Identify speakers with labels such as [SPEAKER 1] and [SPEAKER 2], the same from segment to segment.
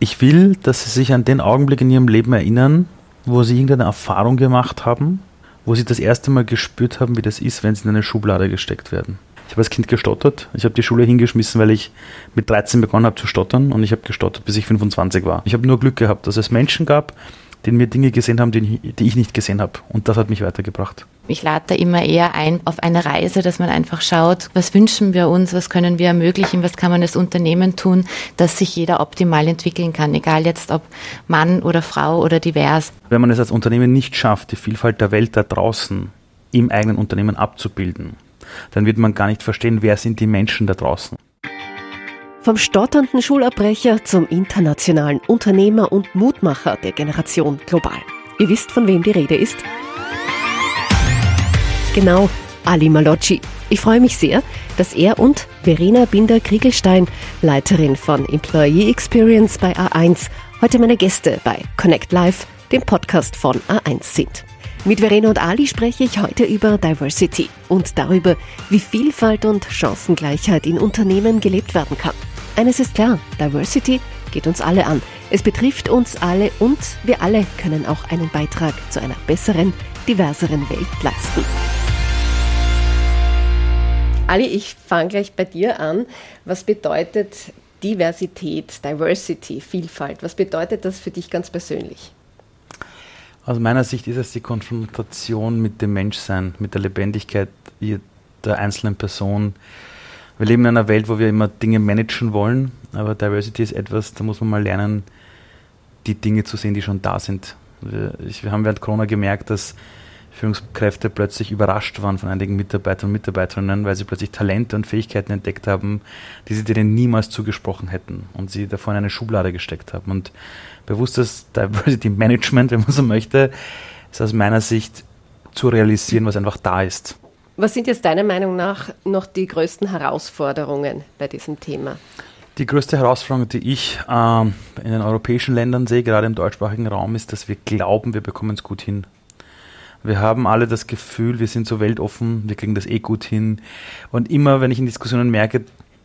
[SPEAKER 1] Ich will, dass sie sich an den Augenblick in ihrem Leben erinnern, wo sie irgendeine Erfahrung gemacht haben, wo sie das erste Mal gespürt haben, wie das ist, wenn sie in eine Schublade gesteckt werden. Ich habe als Kind gestottert. Ich habe die Schule hingeschmissen, weil ich mit 13 begonnen habe zu stottern, und ich habe gestottert, bis ich 25 war. Ich habe nur Glück gehabt, dass es Menschen gab, die in mir Dinge gesehen haben, die ich nicht gesehen habe. Und das hat mich weitergebracht.
[SPEAKER 2] Ich lade da immer eher ein auf eine Reise, dass man einfach schaut, was wünschen wir uns, was können wir ermöglichen, was kann man als Unternehmen tun, dass sich jeder optimal entwickeln kann, egal jetzt ob Mann oder Frau oder divers.
[SPEAKER 1] Wenn man es als Unternehmen nicht schafft, die Vielfalt der Welt da draußen im eigenen Unternehmen abzubilden, dann wird man gar nicht verstehen, wer sind die Menschen da draußen.
[SPEAKER 3] Vom stotternden Schulabbrecher zum internationalen Unternehmer und Mutmacher der Generation global. Ihr wisst, von wem die Rede ist? Genau, Ali Malocci. Ich freue mich sehr, dass er und Verena Binder-Kriegelstein, Leiterin von Employee Experience bei A1, heute meine Gäste bei Connect Live, dem Podcast von A1 sind. Mit Verena und Ali spreche ich heute über Diversity und darüber, wie Vielfalt und Chancengleichheit in Unternehmen gelebt werden kann. Eines ist klar, Diversity geht uns alle an. Es betrifft uns alle und wir alle können auch einen Beitrag zu einer besseren, diverseren Welt leisten. Ali, ich fange gleich bei dir an. Was bedeutet Diversität, Diversity, Vielfalt? Was bedeutet das für dich ganz persönlich?
[SPEAKER 1] Aus meiner Sicht ist es die Konfrontation mit dem Menschsein, mit der Lebendigkeit der einzelnen Person. Wir leben in einer Welt, wo wir immer Dinge managen wollen, aber Diversity ist etwas, da muss man mal lernen, die Dinge zu sehen, die schon da sind. Wir haben während Corona gemerkt, dass Führungskräfte plötzlich überrascht waren von einigen Mitarbeitern und Mitarbeiterinnen, weil sie plötzlich Talente und Fähigkeiten entdeckt haben, die sie denen niemals zugesprochen hätten und sie davor in eine Schublade gesteckt haben. Und bewusstes Diversity Management, wenn man so möchte, ist aus meiner Sicht zu realisieren, was einfach da ist.
[SPEAKER 3] Was sind jetzt deiner Meinung nach noch die größten Herausforderungen bei diesem Thema?
[SPEAKER 1] Die größte Herausforderung, die ich in den europäischen Ländern sehe, gerade im deutschsprachigen Raum, ist, dass wir glauben, wir bekommen es gut hin. Wir haben alle das Gefühl, wir sind so weltoffen, wir kriegen das gut hin. Und immer, wenn ich in Diskussionen merke,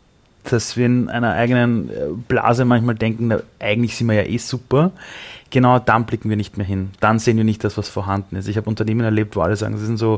[SPEAKER 1] dass wir in einer eigenen Blase manchmal denken, na, eigentlich sind wir ja super, genau dann blicken wir nicht mehr hin. Dann sehen wir nicht das, was vorhanden ist. Ich habe Unternehmen erlebt, wo alle sagen, sie sind so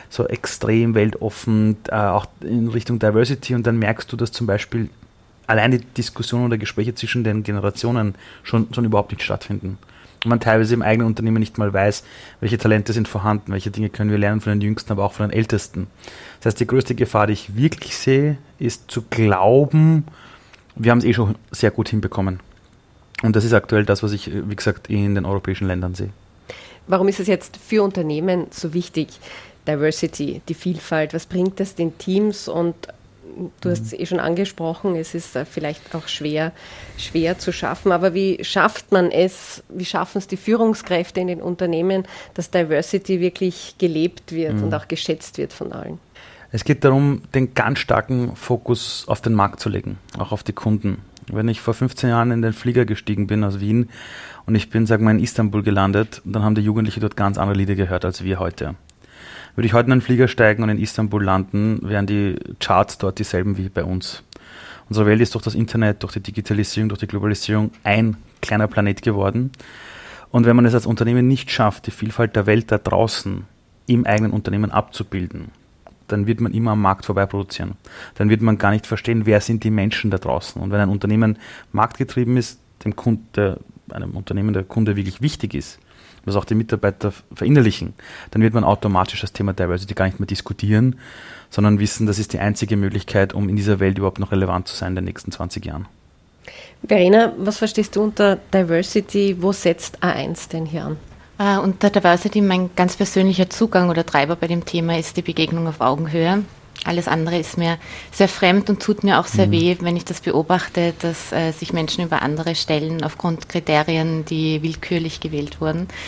[SPEAKER 1] extrem weltoffen, auch in Richtung Diversity, und dann merkst du, dass zum Beispiel allein die Diskussionen oder Gespräche zwischen den Generationen schon überhaupt nicht stattfinden. Und man teilweise im eigenen Unternehmen nicht mal weiß, welche Talente sind vorhanden, welche Dinge können wir lernen von den Jüngsten, aber auch von den Ältesten. Das heißt, die größte Gefahr, die ich wirklich sehe, ist zu glauben, wir haben es schon sehr gut hinbekommen. Und das ist aktuell das, was ich, wie gesagt, in den europäischen Ländern sehe.
[SPEAKER 3] Warum ist es jetzt für Unternehmen so wichtig, Diversity, die Vielfalt? Was bringt das den Teams? Und du hast es schon angesprochen, es ist vielleicht auch schwer zu schaffen, aber wie schafft man es, wie schaffen es die Führungskräfte in den Unternehmen, dass Diversity wirklich gelebt wird und auch geschätzt wird von allen?
[SPEAKER 1] Es geht darum, den ganz starken Fokus auf den Markt zu legen, auch auf die Kunden. Wenn ich vor 15 Jahren in den Flieger gestiegen bin aus Wien und ich bin, sagen wir, in Istanbul gelandet, dann haben die Jugendlichen dort ganz andere Lieder gehört als wir heute. Würde ich heute in einen Flieger steigen und in Istanbul landen, wären die Charts dort dieselben wie bei uns. Unsere Welt ist durch das Internet, durch die Digitalisierung, durch die Globalisierung ein kleiner Planet geworden. Und wenn man es als Unternehmen nicht schafft, die Vielfalt der Welt da draußen im eigenen Unternehmen abzubilden, dann wird man immer am Markt vorbei produzieren. Dann wird man gar nicht verstehen, wer sind die Menschen da draußen. Und wenn ein Unternehmen marktgetrieben ist, einem Unternehmen der Kunde wirklich wichtig ist, was auch die Mitarbeiter verinnerlichen, dann wird man automatisch das Thema Diversity gar nicht mehr diskutieren, sondern wissen, das ist die einzige Möglichkeit, um in dieser Welt überhaupt noch relevant zu sein in den nächsten 20 Jahren.
[SPEAKER 3] Verena, was verstehst du unter Diversity? Wo setzt A1 denn hier an?
[SPEAKER 2] Unter Diversity mein ganz persönlicher Zugang oder Treiber bei dem Thema ist die Begegnung auf Augenhöhe. Alles andere ist mir sehr fremd und tut mir auch sehr weh, wenn ich das beobachte, dass sich Menschen über andere stellen aufgrund Kriterien, die willkürlich gewählt wurden.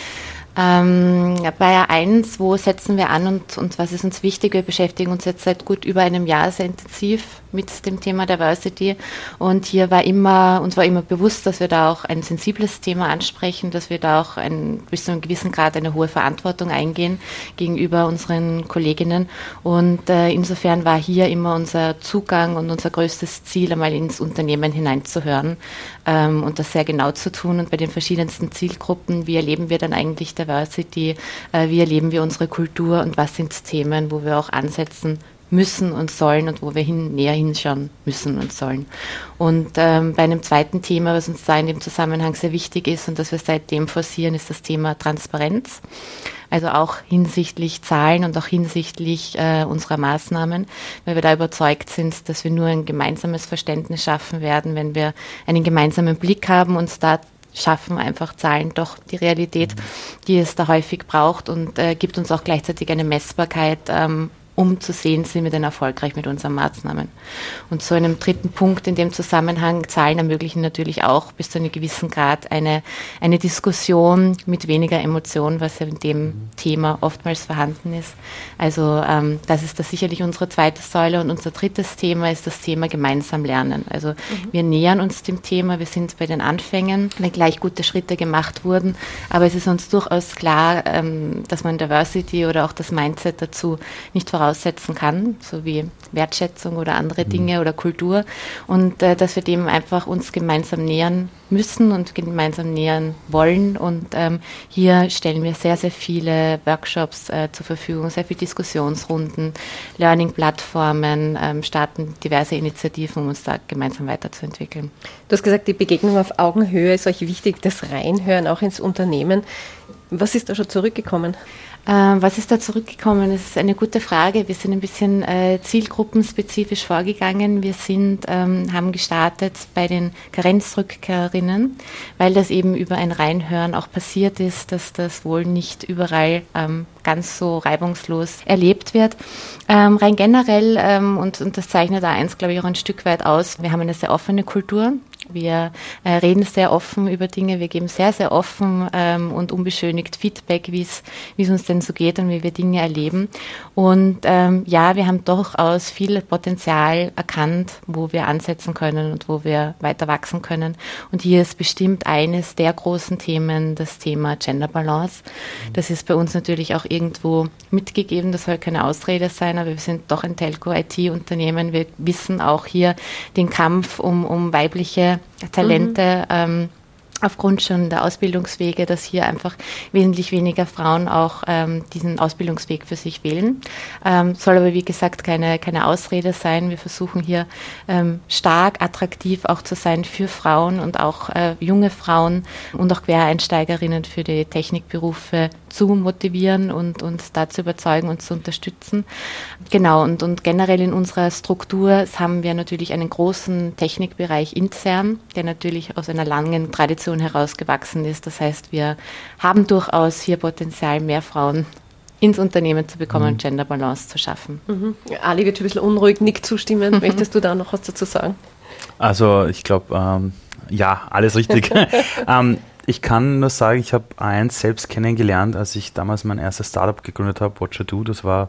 [SPEAKER 2] Bei A1, wo setzen wir an und was ist uns wichtig? Wir beschäftigen uns jetzt seit gut über einem Jahr sehr intensiv mit dem Thema Diversity und uns war immer bewusst, dass wir da auch ein sensibles Thema ansprechen, dass wir da auch bis zu einem gewissen Grad eine hohe Verantwortung eingehen gegenüber unseren Kolleginnen und insofern war hier immer unser Zugang und unser größtes Ziel, einmal ins Unternehmen hineinzuhören und das sehr genau zu tun und bei den verschiedensten Zielgruppen, wie erleben wir dann eigentlich Diversity, wie erleben wir unsere Kultur und was sind Themen, wo wir auch ansetzen müssen und sollen und wo wir näher hinschauen müssen und sollen. Und bei einem zweiten Thema, was uns da in dem Zusammenhang sehr wichtig ist und das wir seitdem forcieren, ist das Thema Transparenz. Also auch hinsichtlich Zahlen und auch hinsichtlich unserer Maßnahmen, weil wir da überzeugt sind, dass wir nur ein gemeinsames Verständnis schaffen werden, wenn wir einen gemeinsamen Blick haben und da schaffen einfach Zahlen doch die Realität, die es da häufig braucht und gibt uns auch gleichzeitig eine Messbarkeit, um zu sehen, sind wir denn erfolgreich mit unseren Maßnahmen. Und so einem dritten Punkt in dem Zusammenhang, Zahlen ermöglichen natürlich auch bis zu einem gewissen Grad eine Diskussion mit weniger Emotion, was ja in dem Thema oftmals vorhanden ist. Also das ist da sicherlich unsere zweite Säule und unser drittes Thema ist das Thema gemeinsam lernen. Also wir nähern uns dem Thema, wir sind bei den Anfängen, wenngleich gute Schritte gemacht wurden, aber es ist uns durchaus klar, dass man Diversity oder auch das Mindset dazu nicht voraussetzen kann, so wie Wertschätzung oder andere Dinge oder Kultur und dass wir dem einfach uns gemeinsam nähern müssen und gemeinsam nähern wollen und hier stellen wir sehr, sehr viele Workshops zur Verfügung, sehr viele Diskussionsrunden, Learning-Plattformen, starten diverse Initiativen, um uns da gemeinsam weiterzuentwickeln.
[SPEAKER 3] Du hast gesagt, die Begegnung auf Augenhöhe ist euch wichtig, das Reinhören auch ins Unternehmen. Was ist da schon zurückgekommen?
[SPEAKER 2] Was ist da zurückgekommen? Das ist eine gute Frage. Wir sind ein bisschen zielgruppenspezifisch vorgegangen. Wir haben gestartet bei den Karenzdrückkehrerinnen, weil das eben über ein Reinhören auch passiert ist, dass das wohl nicht überall ganz so reibungslos erlebt wird. Rein generell, und das zeichnet A1, glaube ich, auch ein Stück weit aus, wir haben eine sehr offene Kultur. Wir reden sehr offen über Dinge, wir geben sehr, sehr offen und unbeschönigt Feedback, wie es uns denn so geht und wie wir Dinge erleben. Und ja, wir haben durchaus viel Potenzial erkannt, wo wir ansetzen können und wo wir weiter wachsen können. Und hier ist bestimmt eines der großen Themen das Thema Gender Balance. Das ist bei uns natürlich auch irgendwo mitgegeben, das soll keine Ausrede sein, aber wir sind doch ein Telco-IT-Unternehmen. Wir wissen auch hier den Kampf um weibliche Talente aufgrund schon der Ausbildungswege, dass hier einfach wesentlich weniger Frauen auch diesen Ausbildungsweg für sich wählen. Soll aber, wie gesagt, keine Ausrede sein. Wir versuchen hier stark attraktiv auch zu sein für Frauen und auch junge Frauen und auch Quereinsteigerinnen für die Technikberufe zu motivieren und uns da zu überzeugen und zu unterstützen. Genau, und generell in unserer Struktur haben wir natürlich einen großen Technikbereich intern, der natürlich aus einer langen Tradition herausgewachsen ist. Das heißt, wir haben durchaus hier Potenzial, mehr Frauen ins Unternehmen zu bekommen und Gender Balance zu schaffen.
[SPEAKER 3] Ali wird ein bisschen unruhig, nickt zustimmend. Möchtest du da noch was dazu sagen?
[SPEAKER 1] Also ich glaube, ja, alles richtig. Ich kann nur sagen, ich habe A1 selbst kennengelernt, als ich damals mein erstes Startup gegründet habe, Watcha-Do, das war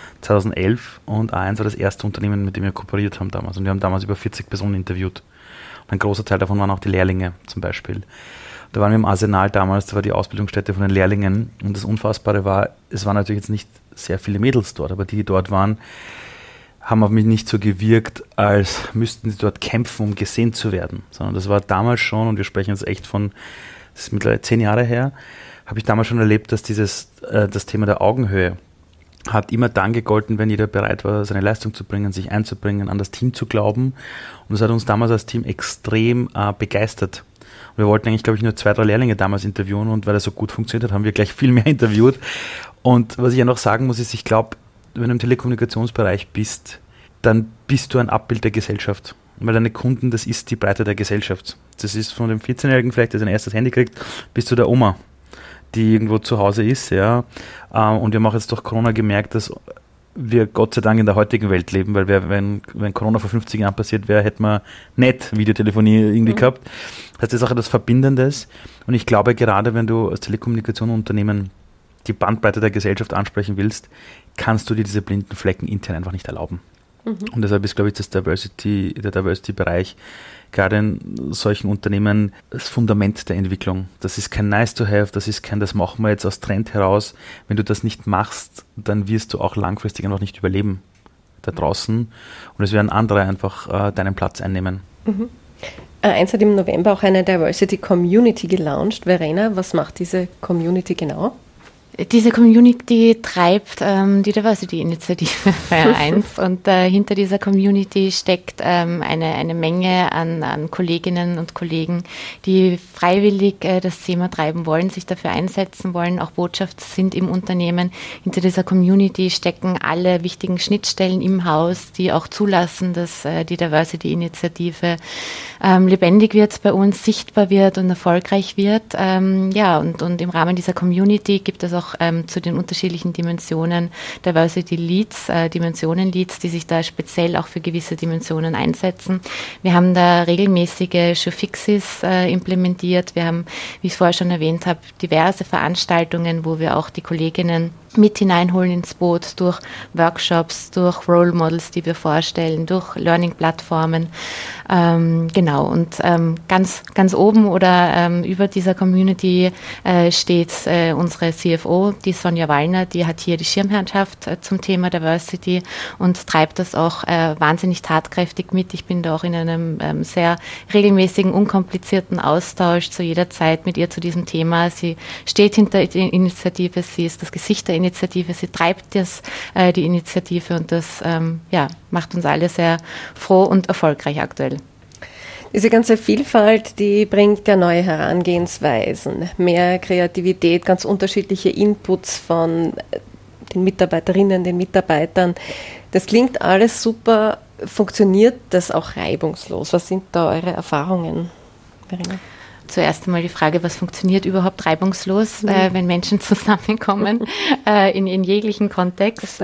[SPEAKER 1] 2011 und A1 war das erste Unternehmen, mit dem wir kooperiert haben damals und wir haben damals über 40 Personen interviewt. Und ein großer Teil davon waren auch die Lehrlinge zum Beispiel. Da waren wir im Arsenal damals, da war die Ausbildungsstätte von den Lehrlingen und das Unfassbare war, es waren natürlich jetzt nicht sehr viele Mädels dort, aber die dort waren, haben auf mich nicht so gewirkt, als müssten sie dort kämpfen, um gesehen zu werden, sondern das war damals schon, und wir sprechen jetzt echt von, das ist mittlerweile 10 Jahre her, habe ich damals schon erlebt, dass das Thema der Augenhöhe hat immer dann gegolten, wenn jeder bereit war, seine Leistung zu bringen, sich einzubringen, an das Team zu glauben. Und das hat uns damals als Team extrem begeistert. Und wir wollten eigentlich, glaube ich, nur 2, 3 Lehrlinge damals interviewen und weil das so gut funktioniert hat, haben wir gleich viel mehr interviewt. Und was ich ja noch sagen muss, ist, ich glaube, wenn du im Telekommunikationsbereich bist, dann bist du ein Abbild der Gesellschaft. Weil deine Kunden, das ist die Breite der Gesellschaft. Das ist von dem 14-Jährigen vielleicht, der sein erstes Handy kriegt, bis zu der Oma, die irgendwo zu Hause ist, ja. Und wir haben auch jetzt durch Corona gemerkt, dass wir Gott sei Dank in der heutigen Welt leben, weil wenn Corona vor 50 Jahren passiert wäre, hätte man nicht Videotelefonie irgendwie gehabt. Das heißt, das ist auch etwas Verbindendes. Und ich glaube, gerade wenn du als Telekommunikationsunternehmen die Bandbreite der Gesellschaft ansprechen willst, kannst du dir diese blinden Flecken intern einfach nicht erlauben. Und deshalb ist, glaube ich, der Diversity-Bereich gerade in solchen Unternehmen das Fundament der Entwicklung. Das ist kein Nice to have, das machen wir jetzt aus Trend heraus. Wenn du das nicht machst, dann wirst du auch langfristig einfach nicht überleben da draußen. Und es werden andere einfach deinen Platz einnehmen.
[SPEAKER 3] A1 hat im November auch eine Diversity Community gelauncht. Verena, was macht diese Community genau?
[SPEAKER 2] Diese Community treibt die Diversity-Initiative bei A1 und hinter dieser Community steckt eine Menge an Kolleginnen und Kollegen, die freiwillig das Thema treiben wollen, sich dafür einsetzen wollen, auch Botschaft sind im Unternehmen. Hinter dieser Community stecken alle wichtigen Schnittstellen im Haus, die auch zulassen, dass die Diversity-Initiative lebendig wird bei uns, sichtbar wird und erfolgreich wird. Und im Rahmen dieser Community gibt es auch zu den unterschiedlichen Dimensionen Diversity Leads, Dimensionen-Leads, die sich da speziell auch für gewisse Dimensionen einsetzen. Wir haben da regelmäßige Showfixes implementiert. Wir haben, wie ich es vorher schon erwähnt habe, diverse Veranstaltungen, wo wir auch die Kolleginnen mit hineinholen ins Boot durch Workshops, durch Role Models, die wir vorstellen, durch Learning-Plattformen. Und ganz oben oder über dieser Community steht unsere CFO, die Sonja Wallner, die hat hier die Schirmherrschaft zum Thema Diversity und treibt das auch wahnsinnig tatkräftig mit. Ich bin da auch in einem sehr regelmäßigen, unkomplizierten Austausch zu jeder Zeit mit ihr zu diesem Thema. Sie steht hinter der Initiative, sie ist das Gesicht der Initiative, sie treibt die Initiative und das macht uns alle sehr froh und erfolgreich aktuell.
[SPEAKER 3] Diese ganze Vielfalt, die bringt ja neue Herangehensweisen, mehr Kreativität, ganz unterschiedliche Inputs von den Mitarbeiterinnen, den Mitarbeitern. Das klingt alles super. Funktioniert das auch reibungslos? Was sind da eure Erfahrungen, Verena?
[SPEAKER 2] Zuerst einmal die Frage, was funktioniert überhaupt reibungslos, wenn Menschen zusammenkommen, in jeglichen Kontext.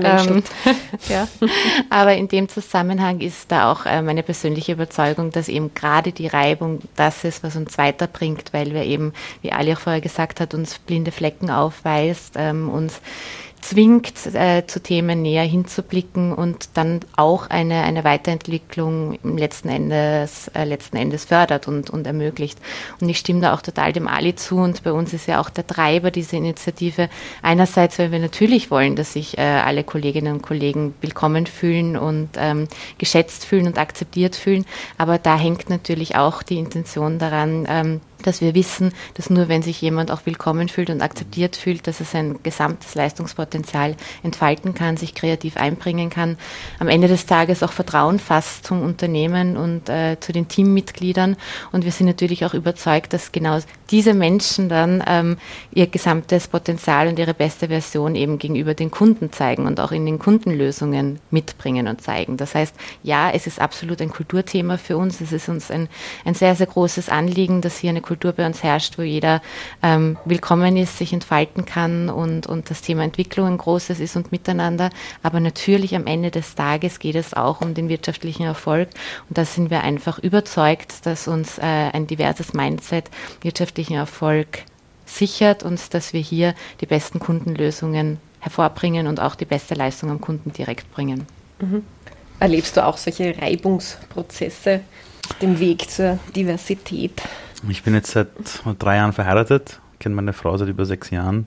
[SPEAKER 2] Aber in dem Zusammenhang ist da auch meine persönliche Überzeugung, dass eben gerade die Reibung das ist, was uns weiterbringt, weil wir eben, wie Ali auch vorher gesagt hat, uns blinde Flecken aufweist, uns zwingt, zu Themen näher hinzublicken und dann auch eine Weiterentwicklung letzten Endes fördert und ermöglicht. Und ich stimme da auch total dem Ali zu und bei uns ist ja auch der Treiber dieser Initiative einerseits, weil wir natürlich wollen, dass sich alle Kolleginnen und Kollegen willkommen fühlen und geschätzt fühlen und akzeptiert fühlen, aber da hängt natürlich auch die Intention daran, dass wir wissen, dass nur wenn sich jemand auch willkommen fühlt und akzeptiert fühlt, dass er sein gesamtes Leistungspotenzial entfalten kann, sich kreativ einbringen kann, am Ende des Tages auch Vertrauen fasst zum Unternehmen und zu den Teammitgliedern. Und wir sind natürlich auch überzeugt, dass genau diese Menschen dann ihr gesamtes Potenzial und ihre beste Version eben gegenüber den Kunden zeigen und auch in den Kundenlösungen mitbringen und zeigen. Das heißt, ja, es ist absolut ein Kulturthema für uns. Es ist uns ein sehr, sehr großes Anliegen, dass hier eine Kultur bei uns herrscht, wo jeder willkommen ist, sich entfalten kann und das Thema Entwicklung ein großes ist und miteinander. Aber natürlich am Ende des Tages geht es auch um den wirtschaftlichen Erfolg und da sind wir einfach überzeugt, dass uns ein diverses Mindset wirtschaftlichen Erfolg sichert und dass wir hier die besten Kundenlösungen hervorbringen und auch die beste Leistung am Kunden direkt bringen.
[SPEAKER 3] Mhm. Erlebst du auch solche Reibungsprozesse, den Weg zur Diversität?
[SPEAKER 1] Ich bin jetzt seit 3 Jahren verheiratet, kenne meine Frau seit über 6 Jahren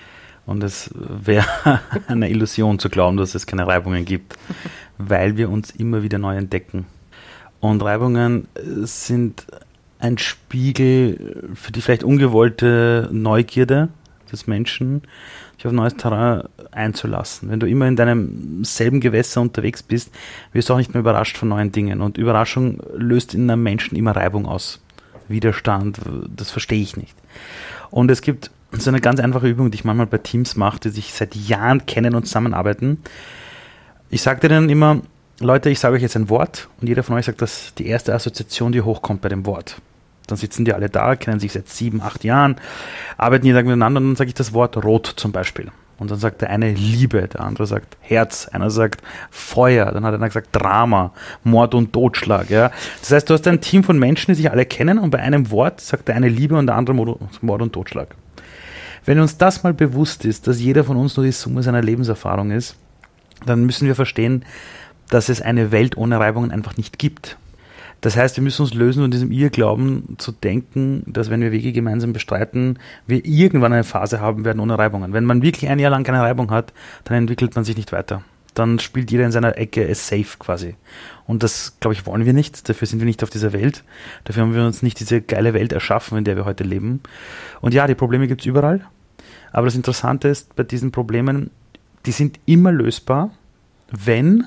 [SPEAKER 1] und es wäre eine Illusion zu glauben, dass es keine Reibungen gibt, weil wir uns immer wieder neu entdecken. Und Reibungen sind ein Spiegel für die vielleicht ungewollte Neugierde des Menschen, sich auf neues Terrain einzulassen. Wenn du immer in deinem selben Gewässer unterwegs bist, wirst du auch nicht mehr überrascht von neuen Dingen. Und Überraschung löst in einem Menschen immer Reibung aus. Widerstand, das verstehe ich nicht. Und es gibt so eine ganz einfache Übung, die ich manchmal bei Teams mache, die sich seit Jahren kennen und zusammenarbeiten. Ich sage denen immer, Leute, ich sage euch jetzt ein Wort und jeder von euch sagt, dass die erste Assoziation, die hochkommt bei dem Wort. Dann sitzen die alle da, kennen sich seit 7, 8 Jahren, arbeiten jeden Tag miteinander und dann sage ich das Wort rot zum Beispiel. Und dann sagt der eine Liebe, der andere sagt Herz, einer sagt Feuer, dann hat einer gesagt Drama, Mord und Totschlag. Ja. Das heißt, du hast ein Team von Menschen, die sich alle kennen und bei einem Wort sagt der eine Liebe und der andere Mord und Totschlag. Wenn uns das mal bewusst ist, dass jeder von uns nur die Summe seiner Lebenserfahrung ist, dann müssen wir verstehen, dass es eine Welt ohne Reibungen einfach nicht gibt. Das heißt, wir müssen uns lösen von diesem Irrglauben zu denken, dass wenn wir Wege gemeinsam bestreiten, wir irgendwann eine Phase haben werden ohne Reibungen. Wenn man wirklich ein Jahr lang keine Reibung hat, dann entwickelt man sich nicht weiter. Dann spielt jeder in seiner Ecke es safe quasi. Und das, glaube ich, wollen wir nicht. Dafür sind wir nicht auf dieser Welt. Dafür haben wir uns nicht diese geile Welt erschaffen, in der wir heute leben. Und ja, die Probleme gibt es überall. Aber das Interessante ist bei diesen Problemen, die sind immer lösbar, wenn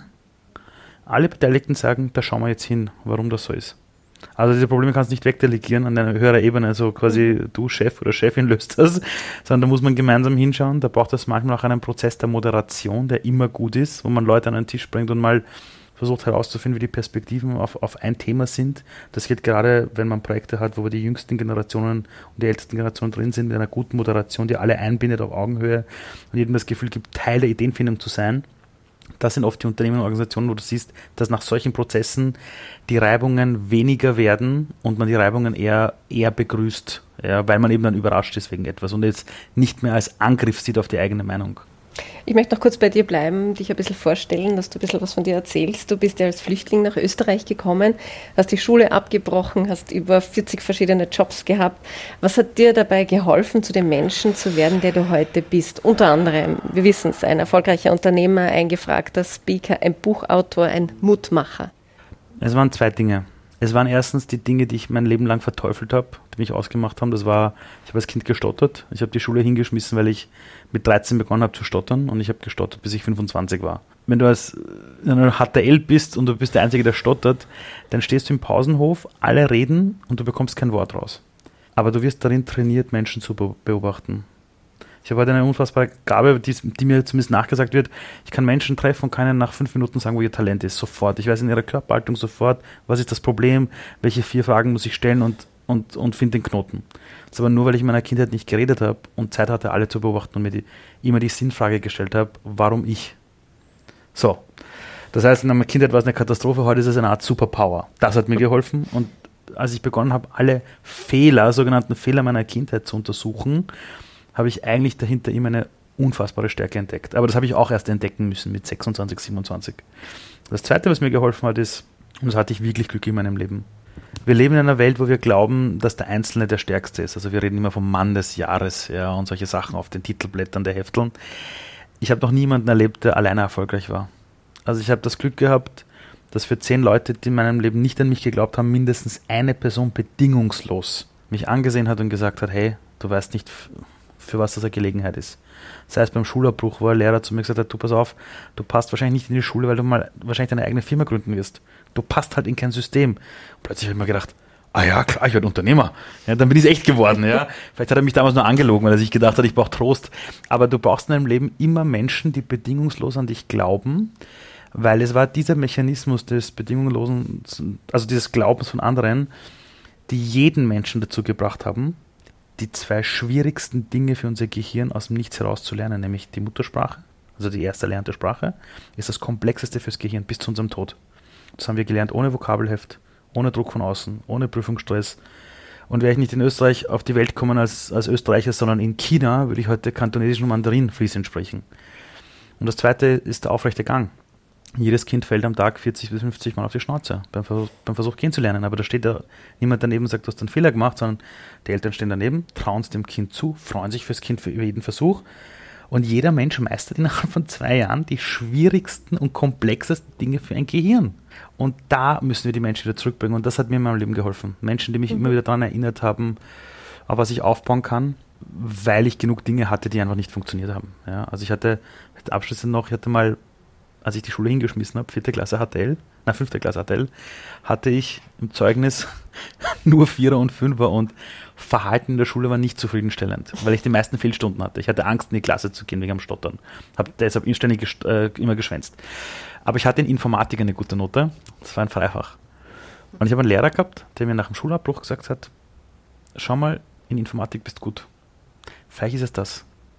[SPEAKER 1] alle Beteiligten sagen, da schauen wir jetzt hin, warum das so ist. Also diese Probleme kannst du nicht wegdelegieren an eine höhere Ebene, also quasi du Chef oder Chefin löst das, sondern da muss man gemeinsam hinschauen. Da braucht es manchmal auch einen Prozess der Moderation, der immer gut ist, wo man Leute an einen Tisch bringt und mal versucht herauszufinden, wie die Perspektiven auf ein Thema sind. Das geht gerade, wenn man Projekte hat, wo die jüngsten Generationen und die ältesten Generationen drin sind, mit einer guten Moderation, die alle einbindet auf Augenhöhe und jedem das Gefühl gibt, Teil der Ideenfindung zu sein. Das sind oft die Unternehmen und Organisationen, wo du siehst, dass nach solchen Prozessen die Reibungen weniger werden und man die Reibungen eher begrüßt, ja, weil man eben dann überrascht ist wegen etwas und jetzt nicht mehr als Angriff sieht auf die eigene Meinung.
[SPEAKER 3] Ich möchte noch kurz bei dir bleiben, dich ein bisschen vorstellen, dass du ein bisschen was von dir erzählst. Du bist ja als Flüchtling nach Österreich gekommen, hast die Schule abgebrochen, hast über 40 verschiedene Jobs gehabt. Was hat dir dabei geholfen, zu dem Menschen zu werden, der du heute bist? Unter anderem, wir wissen es, ein erfolgreicher Unternehmer, ein gefragter Speaker, ein Buchautor, ein Mutmacher.
[SPEAKER 1] Es waren zwei Dinge. Es waren erstens die Dinge, die ich mein Leben lang verteufelt habe, die mich ausgemacht haben. Das war, ich habe als Kind gestottert. Ich habe die Schule hingeschmissen, weil ich mit 13 begonnen habe zu stottern und ich habe gestottert, bis ich 25 war. Wenn du in einer HTL bist und du bist der Einzige, der stottert, dann stehst du im Pausenhof, alle reden und du bekommst kein Wort raus. Aber du wirst darin trainiert, Menschen zu beobachten. Ich habe heute eine unfassbare Gabe, die mir zumindest nachgesagt wird. Ich kann Menschen treffen und kann ihnen nach 5 Minuten sagen, wo ihr Talent ist. Sofort. Ich weiß in ihrer Körperhaltung sofort, was ist das Problem, welche 4 Fragen muss ich stellen und finde den Knoten. Das ist aber nur, weil ich in meiner Kindheit nicht geredet habe und Zeit hatte, alle zu beobachten und mir immer die Sinnfrage gestellt habe, warum ich? So. Das heißt, in meiner Kindheit war es eine Katastrophe, heute ist es eine Art Superpower. Das hat mir geholfen und als ich begonnen habe, alle sogenannten Fehler meiner Kindheit zu untersuchen, habe ich eigentlich dahinter immer eine unfassbare Stärke entdeckt. Aber das habe ich auch erst entdecken müssen mit 26, 27. Das Zweite, was mir geholfen hat, ist, und das hatte ich wirklich Glück in meinem Leben, wir leben in einer Welt, wo wir glauben, dass der Einzelne der Stärkste ist. Also wir reden immer vom Mann des Jahres, ja, und solche Sachen auf den Titelblättern der Hefteln. Ich habe noch niemanden erlebt, der alleine erfolgreich war. Also ich habe das Glück gehabt, dass für 10 Leute, die in meinem Leben nicht an mich geglaubt haben, mindestens eine Person bedingungslos mich angesehen hat und gesagt hat, hey, du weißt nicht, für was das eine Gelegenheit ist. Sei es beim Schulabbruch, wo ein Lehrer zu mir gesagt hat, du pass auf, du passt wahrscheinlich nicht in die Schule, weil du mal wahrscheinlich deine eigene Firma gründen wirst. Du passt halt in kein System. Und plötzlich habe ich mir gedacht, ah ja, klar, ich werde Unternehmer. Ja, dann bin ich es echt geworden. Ja. Vielleicht hat er mich damals nur angelogen, weil er sich gedacht hat, ich brauche Trost. Aber du brauchst in deinem Leben immer Menschen, die bedingungslos an dich glauben, weil es war dieser Mechanismus des bedingungslosen, also dieses Glaubens von anderen, die jeden Menschen dazu gebracht haben, die 2 schwierigsten Dinge für unser Gehirn aus dem Nichts heraus zu lernen, nämlich die Muttersprache, also die erste erlernte Sprache, ist das Komplexeste fürs Gehirn bis zu unserem Tod. Das haben wir gelernt ohne Vokabelheft, ohne Druck von außen, ohne Prüfungsstress. Und wäre ich nicht in Österreich auf die Welt gekommen als Österreicher, sondern in China, würde ich heute Kantonesisch und Mandarin fließend sprechen. Und das Zweite ist der aufrechte Gang. Jedes Kind fällt am Tag 40 bis 50 Mal auf die Schnauze beim Versuch gehen zu lernen. Aber da steht ja niemand daneben und sagt, du hast einen Fehler gemacht, sondern die Eltern stehen daneben, trauen es dem Kind zu, freuen sich fürs Kind für jeden Versuch. Und jeder Mensch meistert innerhalb von 2 Jahren die schwierigsten und komplexesten Dinge für ein Gehirn. Und da müssen wir die Menschen wieder zurückbringen. Und das hat mir in meinem Leben geholfen. Menschen, die mich immer wieder daran erinnert haben, auf was ich aufbauen kann, weil ich genug Dinge hatte, die einfach nicht funktioniert haben. Ja, also ich hatte abschließend noch, als ich die Schule hingeschmissen habe, 5. Klasse HTL, hatte ich im Zeugnis nur 4er und 5er und Verhalten in der Schule war nicht zufriedenstellend, weil ich die meisten Fehlstunden hatte. Ich hatte Angst, in die Klasse zu gehen wegen dem Stottern. Habe deshalb inständig immer geschwänzt. Aber ich hatte in Informatik eine gute Note. Das war ein Freifach. Und ich habe einen Lehrer gehabt, der mir nach dem Schulabbruch gesagt hat, schau mal, in Informatik bist du gut. Vielleicht ist es das.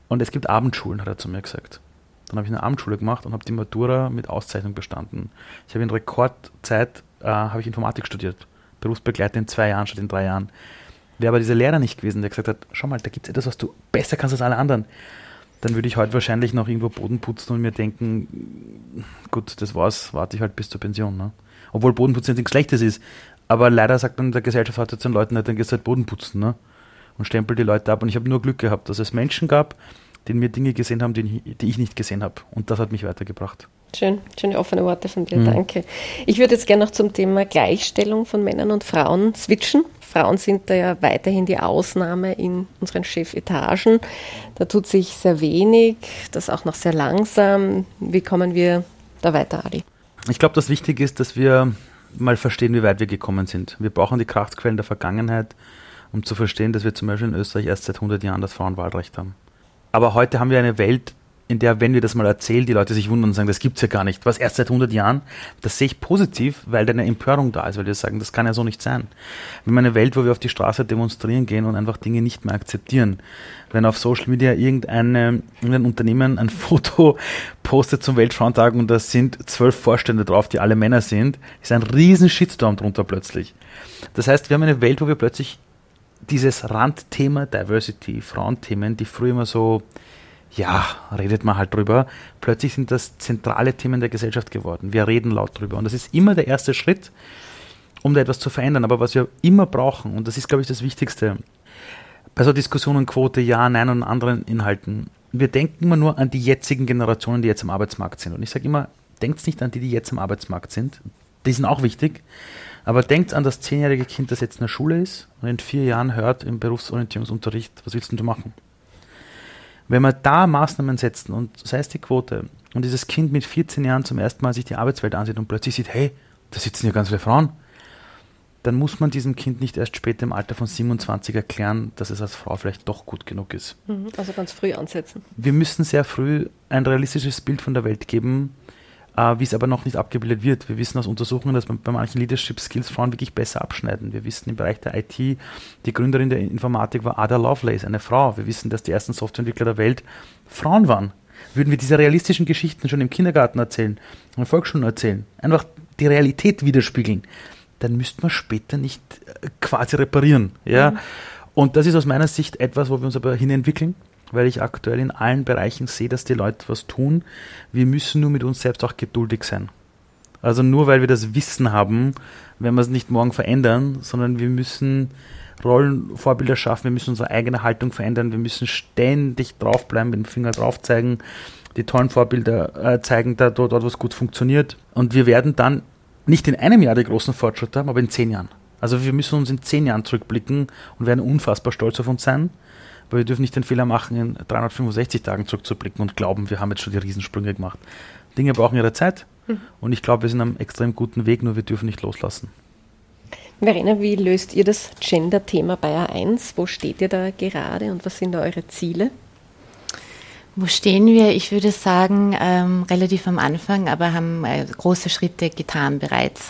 [SPEAKER 1] Und es gibt Abendschulen, hat er zu mir gesagt. Dann habe ich eine Abendschule gemacht und habe die Matura mit Auszeichnung bestanden. Ich habe in Rekordzeit habe ich Informatik studiert. Berufsbegleiter in 2 Jahren statt in 3 Jahren. Wäre aber dieser Lehrer nicht gewesen, der gesagt hat, schau mal, da gibt es etwas, was du besser kannst als alle anderen. Dann würde ich heute wahrscheinlich noch irgendwo Boden putzen und mir denken, gut, das war's, warte ich halt bis zur Pension. Ne? Obwohl Bodenputzen nichts Schlechtes ist. Aber leider sagt dann der Gesellschaft zu den Leuten, dann gehst du halt Boden putzen, ne? Und stempelt die Leute ab. Und ich habe nur Glück gehabt, dass es Menschen gab, die in mir Dinge gesehen haben, die ich nicht gesehen habe. Und das hat mich weitergebracht.
[SPEAKER 3] Schön, schöne offene Worte von dir, danke. Ich würde jetzt gerne noch zum Thema Gleichstellung von Männern und Frauen switchen. Frauen sind da ja weiterhin die Ausnahme in unseren Chefetagen. Da tut sich sehr wenig, das auch noch sehr langsam. Wie kommen wir da weiter, Adi?
[SPEAKER 1] Ich glaube, das Wichtige ist, dass wir mal verstehen, wie weit wir gekommen sind. Wir brauchen die Kraftquellen der Vergangenheit, um zu verstehen, dass wir zum Beispiel in Österreich erst seit 100 Jahren das Frauenwahlrecht haben. Aber heute haben wir eine Welt, in der, wenn wir das mal erzählen, die Leute sich wundern und sagen, das gibt's ja gar nicht. Was erst seit 100 Jahren? Das sehe ich positiv, weil da eine Empörung da ist, weil wir sagen, das kann ja so nicht sein. Wir haben eine Welt, wo wir auf die Straße demonstrieren gehen und einfach Dinge nicht mehr akzeptieren. Wenn auf Social Media irgendein Unternehmen ein Foto postet zum Weltfrauentag und da sind 12 Vorstände drauf, die alle Männer sind, ist ein riesen Shitstorm drunter plötzlich. Das heißt, wir haben eine Welt, wo wir plötzlich dieses Randthema Diversity, Frauenthemen, die früher immer so, ja, redet man halt drüber, plötzlich sind das zentrale Themen der Gesellschaft geworden. Wir reden laut drüber und das ist immer der erste Schritt, um da etwas zu verändern. Aber was wir immer brauchen, und das ist, glaube ich, das Wichtigste, bei so Diskussionen, Quote, Ja, Nein und anderen Inhalten, wir denken immer nur an die jetzigen Generationen, die jetzt am Arbeitsmarkt sind. Und ich sage immer, denkt nicht an die, die jetzt am Arbeitsmarkt sind. Die sind auch wichtig. Aber denkt an das 10-jährige Kind, das jetzt in der Schule ist und in 4 Jahren hört im Berufsorientierungsunterricht, was willst denn du machen? Wenn wir da Maßnahmen setzen und sei es die Quote und dieses Kind mit 14 Jahren zum ersten Mal sich die Arbeitswelt ansieht und plötzlich sieht, hey, da sitzen ja ganz viele Frauen, dann muss man diesem Kind nicht erst später im Alter von 27 erklären, dass es als Frau vielleicht doch gut genug ist.
[SPEAKER 3] Also ganz früh ansetzen.
[SPEAKER 1] Wir müssen sehr früh ein realistisches Bild von der Welt geben, wie es aber noch nicht abgebildet wird. Wir wissen aus Untersuchungen, dass man bei manchen Leadership Skills Frauen wirklich besser abschneiden. Wir wissen im Bereich der IT, die Gründerin der Informatik war Ada Lovelace, eine Frau. Wir wissen, dass die ersten Softwareentwickler der Welt Frauen waren. Würden wir diese realistischen Geschichten schon im Kindergarten erzählen, in der Volksschule erzählen, einfach die Realität widerspiegeln, dann müsste man später nicht quasi reparieren. Ja? Und das ist aus meiner Sicht etwas, wo wir uns aber hinentwickeln, weil ich aktuell in allen Bereichen sehe, dass die Leute was tun. Wir müssen nur mit uns selbst auch geduldig sein. Also nur weil wir das Wissen haben, werden wir es nicht morgen verändern, sondern wir müssen Rollenvorbilder schaffen, wir müssen unsere eigene Haltung verändern, wir müssen ständig draufbleiben, mit dem Finger drauf zeigen, die tollen Vorbilder zeigen, da dort was gut funktioniert. Und wir werden dann nicht in einem Jahr die großen Fortschritte haben, aber in 10 Jahren. Also wir müssen uns in 10 Jahren zurückblicken und werden unfassbar stolz auf uns sein. Aber wir dürfen nicht den Fehler machen, in 365 Tagen zurückzublicken und glauben, wir haben jetzt schon die Riesensprünge gemacht. Dinge brauchen ihre Zeit und ich glaube, wir sind am extrem guten Weg, nur wir dürfen nicht loslassen.
[SPEAKER 3] Verena, wie löst ihr das Gender-Thema bei A1? Wo steht ihr da gerade und was sind da eure Ziele?
[SPEAKER 2] Wo stehen wir? Ich würde sagen, relativ am Anfang, aber haben große Schritte getan bereits.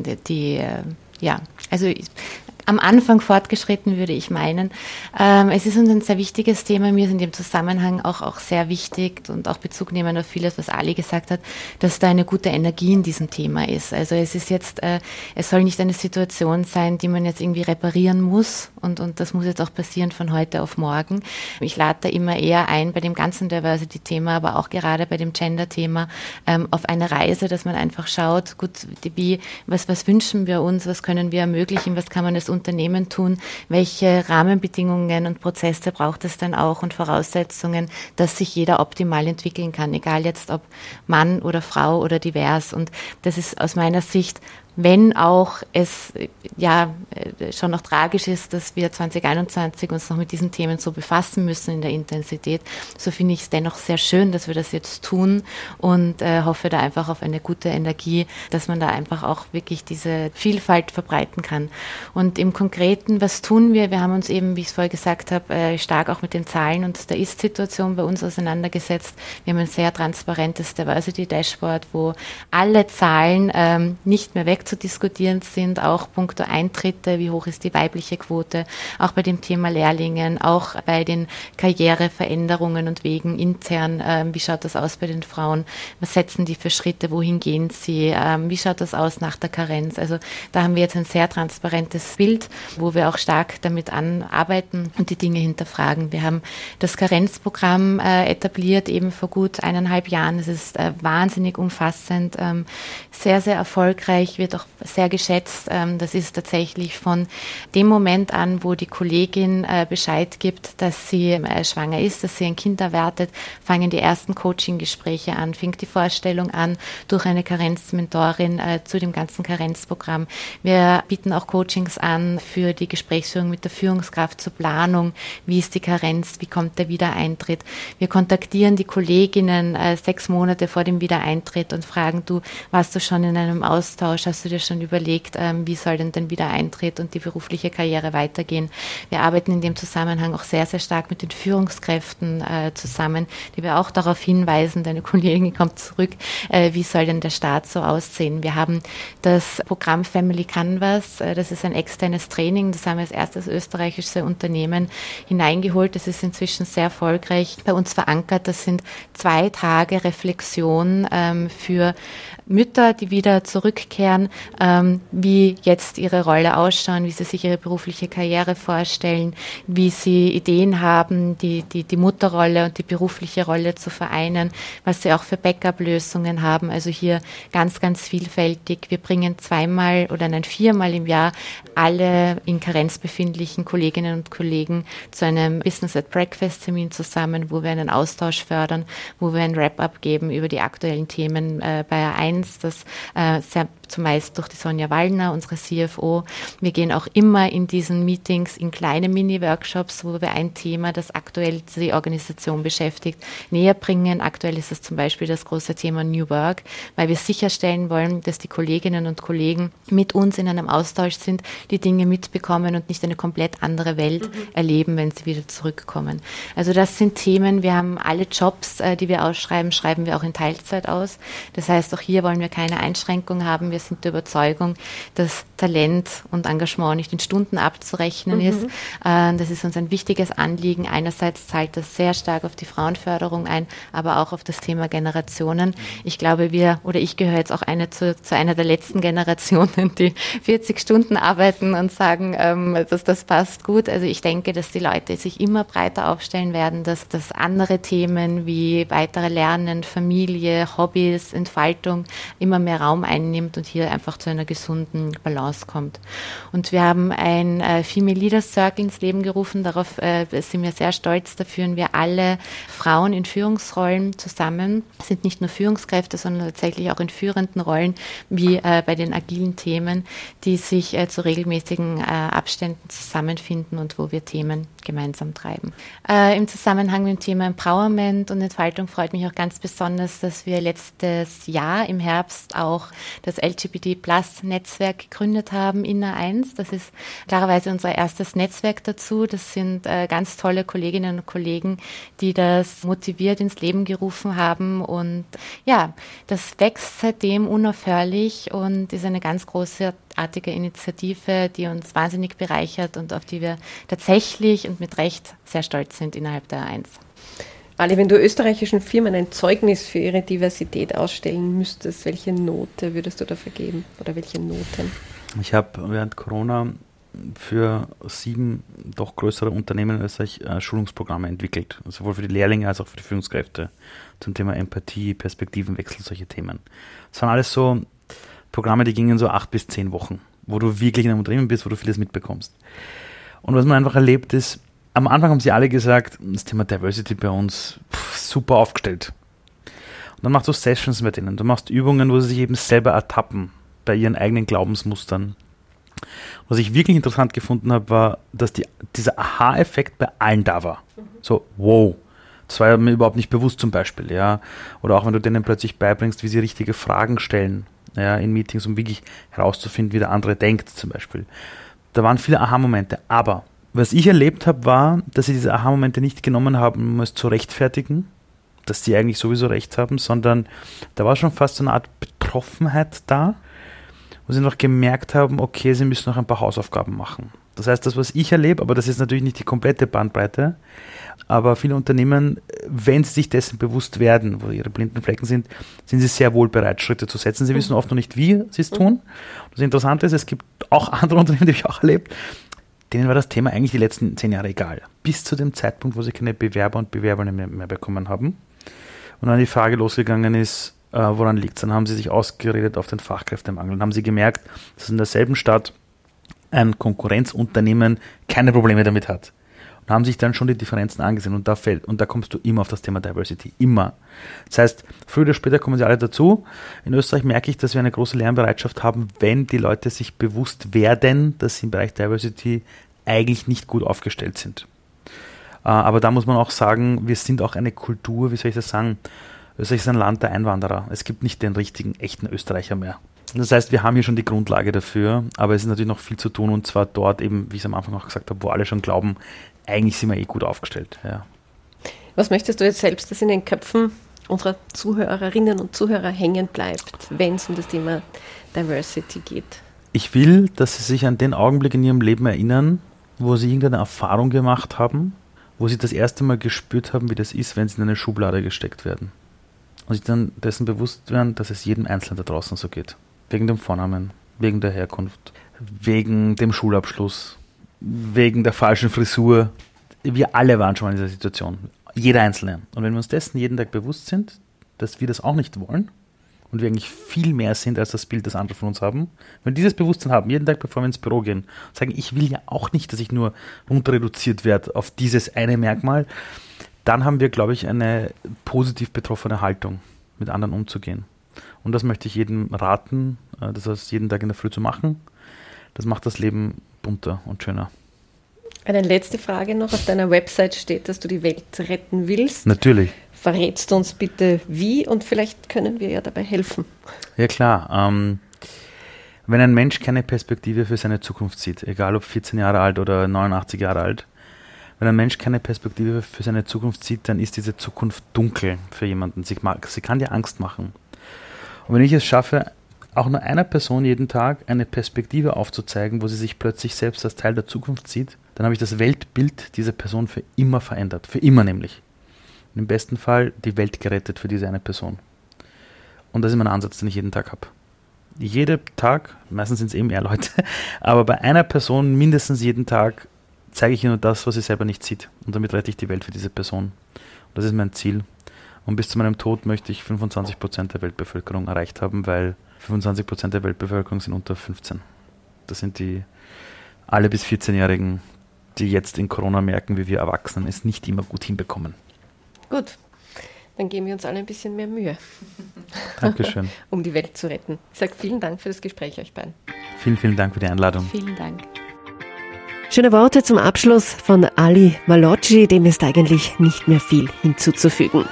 [SPEAKER 2] Am Anfang fortgeschritten, würde ich meinen. Es ist uns ein sehr wichtiges Thema. Mir ist in dem Zusammenhang auch sehr wichtig und auch Bezug nehmen auf vieles, was Ali gesagt hat, dass da eine gute Energie in diesem Thema ist. Also es ist jetzt, es soll nicht eine Situation sein, die man jetzt irgendwie reparieren muss und das muss jetzt auch passieren von heute auf morgen. Ich lade da immer eher ein bei dem ganzen Diversity-Thema, aber auch gerade bei dem Gender-Thema auf eine Reise, dass man einfach schaut, gut, was wünschen wir uns, was können wir ermöglichen, was kann man als Unternehmen tun, welche Rahmenbedingungen und Prozesse braucht es dann auch und Voraussetzungen, dass sich jeder optimal entwickeln kann, egal jetzt ob Mann oder Frau oder divers. Und das ist aus meiner Sicht, wenn auch es schon noch tragisch ist, dass wir 2021 uns noch mit diesen Themen so befassen müssen in der Intensität, so finde ich es dennoch sehr schön, dass wir das jetzt tun und hoffe da einfach auf eine gute Energie, dass man da einfach auch wirklich diese Vielfalt verbreiten kann. Und im Konkreten, was tun wir? Wir haben uns eben, wie ich es vorher gesagt habe, stark auch mit den Zahlen und der Ist-Situation bei uns auseinandergesetzt. Wir haben ein sehr transparentes Diversity-Dashboard, wo alle Zahlen nicht mehr weg stark zu diskutieren sind, auch punkto Eintritte, wie hoch ist die weibliche Quote, auch bei dem Thema Lehrlingen, auch bei den Karriereveränderungen und Wegen intern, wie schaut das aus bei den Frauen, was setzen die für Schritte, wohin gehen sie, wie schaut das aus nach der Karenz. Also da haben wir jetzt ein sehr transparentes Bild, wo wir auch stark damit arbeiten und die Dinge hinterfragen. Wir haben das Karenzprogramm etabliert, eben vor gut 1,5 Jahren. Es ist wahnsinnig umfassend, sehr, sehr erfolgreich, wird auch sehr geschätzt. Das ist tatsächlich von dem Moment an, wo die Kollegin Bescheid gibt, dass sie schwanger ist, dass sie ein Kind erwartet, fangen die ersten Coaching-Gespräche an, fängt die Vorstellung an durch eine Karenzmentorin zu dem ganzen Karenzprogramm. Wir bieten auch Coachings an für die Gesprächsführung mit der Führungskraft zur Planung. Wie ist die Karenz? Wie kommt der Wiedereintritt? Wir kontaktieren die Kolleginnen 6 Monate vor dem Wiedereintritt und fragen, du, warst du schon in einem Austausch? Hast du dir schon überlegt, wie soll denn der Wiedereintritt und die berufliche Karriere weitergehen? Wir arbeiten in dem Zusammenhang auch sehr, sehr stark mit den Führungskräften zusammen, die wir auch darauf hinweisen, deine Kollegin kommt zurück, wie soll denn der Start so aussehen? Wir haben das Programm Family Canvas, das ist ein externes Training, das haben wir als erstes österreichische Unternehmen hineingeholt. Das ist inzwischen sehr erfolgreich bei uns verankert. Das sind 2 Tage Reflexion für Mütter, die wieder zurückkehren, wie jetzt ihre Rolle ausschauen, wie sie sich ihre berufliche Karriere vorstellen, wie sie Ideen haben, die Mutterrolle und die berufliche Rolle zu vereinen, was sie auch für Backup-Lösungen haben. Also hier ganz, ganz vielfältig. Wir bringen 2-mal oder 4-mal im Jahr alle in Karenz befindlichen Kolleginnen und Kollegen zu einem Business-at-Breakfast-Termin zusammen, wo wir einen Austausch fördern, wo wir ein Wrap-up geben über die aktuellen Themen bei A1, das sehr zumeist durch die Sonja Wallner, unsere CFO. Wir gehen auch immer in diesen Meetings in kleine Mini-Workshops, wo wir ein Thema, das aktuell die Organisation beschäftigt, näher bringen. Aktuell ist es zum Beispiel das große Thema New Work, weil wir sicherstellen wollen, dass die Kolleginnen und Kollegen mit uns in einem Austausch sind, die Dinge mitbekommen und nicht eine komplett andere Welt erleben, wenn sie wieder zurückkommen. Also das sind Themen, wir haben alle Jobs, die wir ausschreiben, schreiben wir auch in Teilzeit aus. Das heißt, auch hier wollen wir keine Einschränkung haben. Wir sind der Überzeugung, dass Talent und Engagement nicht in Stunden abzurechnen ist. Das ist uns ein wichtiges Anliegen. Einerseits zahlt das sehr stark auf die Frauenförderung ein, aber auch auf das Thema Generationen. Ich glaube, ich gehöre jetzt auch zu einer der letzten Generationen, die 40 Stunden arbeiten und sagen, dass das passt gut. Also ich denke, dass die Leute sich immer breiter aufstellen werden, dass andere Themen wie weitere Lernen, Familie, Hobbys, Entfaltung immer mehr Raum einnimmt und hier einfach zu einer gesunden Balance kommt. Und wir haben ein Female Leaders Circle ins Leben gerufen. Darauf sind wir sehr stolz. Da führen wir alle Frauen in Führungsrollen zusammen. Es sind nicht nur Führungskräfte, sondern tatsächlich auch in führenden Rollen, wie bei den agilen Themen, die sich zu regelmäßigen Abständen zusammenfinden und wo wir Themen gemeinsam treiben. Im Zusammenhang mit dem Thema Empowerment und Entfaltung freut mich auch ganz besonders, dass wir letztes Jahr im Herbst auch das LGBT+-Netzwerk gegründet haben in A1. Das ist klarerweise unser erstes Netzwerk dazu. Das sind ganz tolle Kolleginnen und Kollegen, die das motiviert ins Leben gerufen haben. Und ja, das wächst seitdem unaufhörlich und ist eine ganz großartige Initiative, die uns wahnsinnig bereichert und auf die wir tatsächlich und mit Recht sehr stolz sind innerhalb der A1.
[SPEAKER 3] Ali, wenn du österreichischen Firmen ein Zeugnis für ihre Diversität ausstellen müsstest, welche Note würdest du da vergeben oder welche Noten?
[SPEAKER 1] Ich habe während Corona für 7 doch größere Unternehmen in Österreich Schulungsprogramme entwickelt, sowohl für die Lehrlinge als auch für die Führungskräfte zum Thema Empathie, Perspektivenwechsel, solche Themen. Das waren alles so Programme, die gingen so 8 bis 10 Wochen, wo du wirklich in einem Unternehmen bist, wo du vieles mitbekommst. Und was man einfach erlebt ist, am Anfang haben sie alle gesagt, das Thema Diversity bei uns super aufgestellt. Und dann machst du Sessions mit ihnen, du machst Übungen, wo sie sich eben selber ertappen bei ihren eigenen Glaubensmustern. Was ich wirklich interessant gefunden habe, war, dass dieser Aha-Effekt bei allen da war. So, wow, das war mir überhaupt nicht bewusst zum Beispiel. Ja. Oder auch wenn du denen plötzlich beibringst, wie sie richtige Fragen stellen, ja, in Meetings, um wirklich herauszufinden, wie der andere denkt zum Beispiel. Da waren viele Aha-Momente, aber was ich erlebt habe, war, dass sie diese Aha-Momente nicht genommen haben, um es zu rechtfertigen, dass sie eigentlich sowieso recht haben, sondern da war schon fast so eine Art Betroffenheit da, wo sie noch gemerkt haben, okay, sie müssen noch ein paar Hausaufgaben machen. Das heißt, das, was ich erlebe, aber das ist natürlich nicht die komplette Bandbreite, aber viele Unternehmen, wenn sie sich dessen bewusst werden, wo ihre blinden Flecken sind, sind sie sehr wohl bereit, Schritte zu setzen. Sie wissen oft noch nicht, wie sie es tun. Das Interessante ist, es gibt auch andere Unternehmen, die ich auch erlebt, denen war das Thema eigentlich die letzten 10 Jahre egal. Bis zu dem Zeitpunkt, wo sie keine Bewerber und Bewerberinnen mehr bekommen haben. Und dann die Frage losgegangen ist, woran liegt es? Dann haben sie sich ausgeredet auf den Fachkräftemangel. Dann haben sie gemerkt, dass in derselben Stadt ein Konkurrenzunternehmen keine Probleme damit hat. Und haben sich dann schon die Differenzen angesehen und da kommst du immer auf das Thema Diversity. Immer. Das heißt, früher oder später kommen sie alle dazu. In Österreich merke ich, dass wir eine große Lernbereitschaft haben, wenn die Leute sich bewusst werden, dass sie im Bereich Diversity eigentlich nicht gut aufgestellt sind. Aber da muss man auch sagen, wir sind auch eine Kultur, wie soll ich das sagen, Österreich ist ein Land der Einwanderer. Es gibt nicht den richtigen, echten Österreicher mehr. Das heißt, wir haben hier schon die Grundlage dafür, aber es ist natürlich noch viel zu tun und zwar dort eben, wie ich es am Anfang auch gesagt habe, wo alle schon glauben, eigentlich sind wir gut aufgestellt. Ja.
[SPEAKER 3] Was möchtest du jetzt selbst, dass in den Köpfen unserer Zuhörerinnen und Zuhörer hängen bleibt, wenn es um das Thema Diversity geht?
[SPEAKER 1] Ich will, dass sie sich an den Augenblick in ihrem Leben erinnern, wo sie irgendeine Erfahrung gemacht haben, wo sie das erste Mal gespürt haben, wie das ist, wenn sie in eine Schublade gesteckt werden. Und sich dann dessen bewusst werden, dass es jedem Einzelnen da draußen so geht. Wegen dem Vornamen, wegen der Herkunft, wegen dem Schulabschluss, wegen der falschen Frisur. Wir alle waren schon mal in dieser Situation. Jeder Einzelne. Und wenn wir uns dessen jeden Tag bewusst sind, dass wir das auch nicht wollen und wir eigentlich viel mehr sind als das Bild, das andere von uns haben, wenn wir dieses Bewusstsein haben, jeden Tag, bevor wir ins Büro gehen, sagen, ich will ja auch nicht, dass ich nur runter reduziert werde auf dieses eine Merkmal, dann haben wir, glaube ich, eine positiv betroffene Haltung, mit anderen umzugehen. Und das möchte ich jedem raten, das heißt, jeden Tag in der Früh zu machen. Das macht das Leben bunter und schöner.
[SPEAKER 3] Eine letzte Frage noch. Auf deiner Website steht, dass du die Welt retten willst.
[SPEAKER 1] Natürlich.
[SPEAKER 3] Verrätst du uns bitte wie und vielleicht können wir ja dabei helfen.
[SPEAKER 1] Ja klar. Wenn ein Mensch keine Perspektive für seine Zukunft sieht, egal ob 14 Jahre alt oder 89 Jahre alt, wenn ein Mensch keine Perspektive für seine Zukunft sieht, dann ist diese Zukunft dunkel für jemanden. Sie kann dir Angst machen. Und wenn ich es schaffe, auch nur einer Person jeden Tag eine Perspektive aufzuzeigen, wo sie sich plötzlich selbst als Teil der Zukunft sieht, dann habe ich das Weltbild dieser Person für immer verändert. Für immer nämlich. Und im besten Fall die Welt gerettet für diese eine Person. Und das ist mein Ansatz, den ich jeden Tag habe. Jeden Tag, meistens sind es eben mehr Leute, aber bei einer Person mindestens jeden Tag zeige ich ihr nur das, was sie selber nicht sieht. Und damit rette ich die Welt für diese Person. Und das ist mein Ziel. Und bis zu meinem Tod möchte ich 25% der Weltbevölkerung erreicht haben, weil 25% der Weltbevölkerung sind unter 15. Das sind die alle bis 14-Jährigen, die jetzt in Corona merken, wie wir Erwachsenen es nicht immer gut hinbekommen.
[SPEAKER 3] Gut, dann geben wir uns alle ein bisschen mehr Mühe.
[SPEAKER 1] Dankeschön.
[SPEAKER 3] Um die Welt zu retten. Ich sage vielen Dank für das Gespräch euch beiden.
[SPEAKER 1] Vielen, vielen Dank für die Einladung.
[SPEAKER 2] Vielen Dank.
[SPEAKER 3] Schöne Worte zum Abschluss von Ali Malocci, dem ist eigentlich nicht mehr viel hinzuzufügen.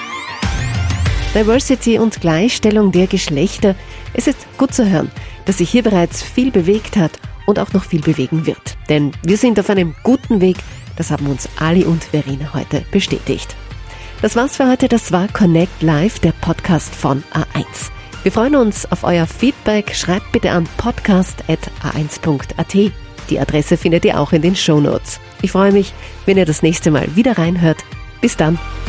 [SPEAKER 3] Diversity und Gleichstellung der Geschlechter. Es ist gut zu hören, dass sich hier bereits viel bewegt hat und auch noch viel bewegen wird. Denn wir sind auf einem guten Weg, das haben uns Ali und Verena heute bestätigt. Das war's für heute, das war Connect Live, der Podcast von A1. Wir freuen uns auf euer Feedback, schreibt bitte an podcast@a1.at. Die Adresse findet ihr auch in den Shownotes. Ich freue mich, wenn ihr das nächste Mal wieder reinhört. Bis dann.